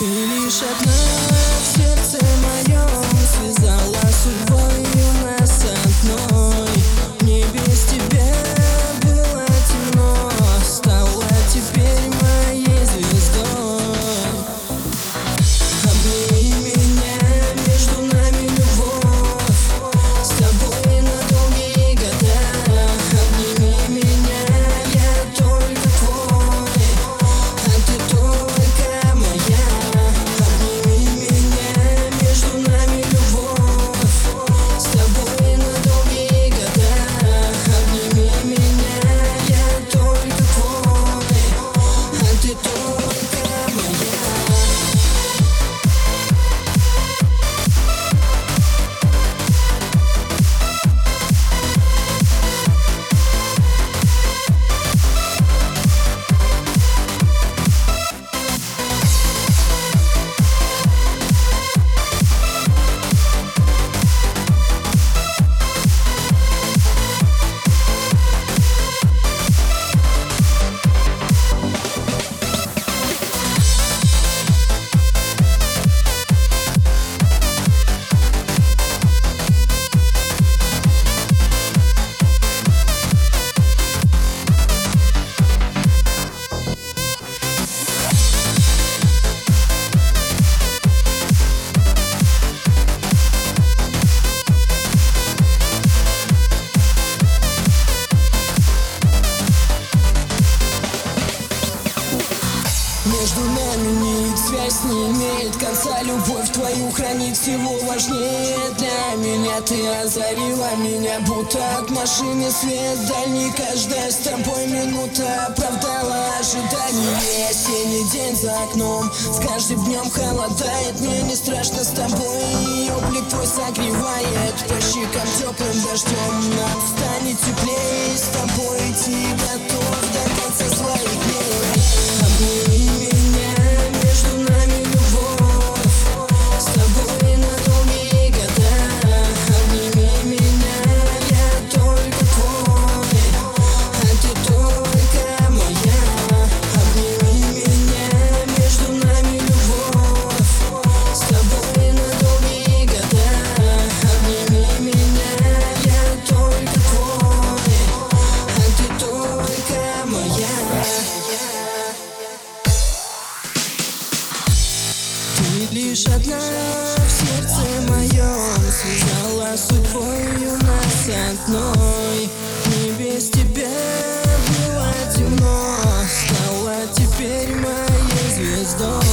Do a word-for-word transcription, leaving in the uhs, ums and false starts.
Ты лишь одна в сердце моем, связала судьбою нас одной. Мне без тебя было темно, стала теперь моей звездой. Обними меня, между нами любовь, с тобой на долгие года. Обними меня, я только твой, а ты только моя. Обними меня, между нами любовь, с тобой на долгие года. Обними меня, я только твой, а ты только моя. Между нами нить, связь не имеет конца. Любовь твою хранить всего важнее для меня. Ты озарила меня, будто от машины свет дальний. Каждая с тобой минута оправдала ожидание. Осенний день за окном, с каждым днем холодает. Мне не страшно с тобой, и облик твой согревает. По щекам теплым дождем нам станет теплее. С тобой идти готов до конца своих дней. Обними меня, между нами любовь, с тобой на долгие года. Обними меня, я только твой, а ты только моя. Обними меня, между нами любовь, с тобой на долгие года. Обними меня, я только твой, а ты только моя. Ты лишь одна в сердце моем, связала судьбою нас одной. Мне без тебя было темно, стала теперь моей звездой.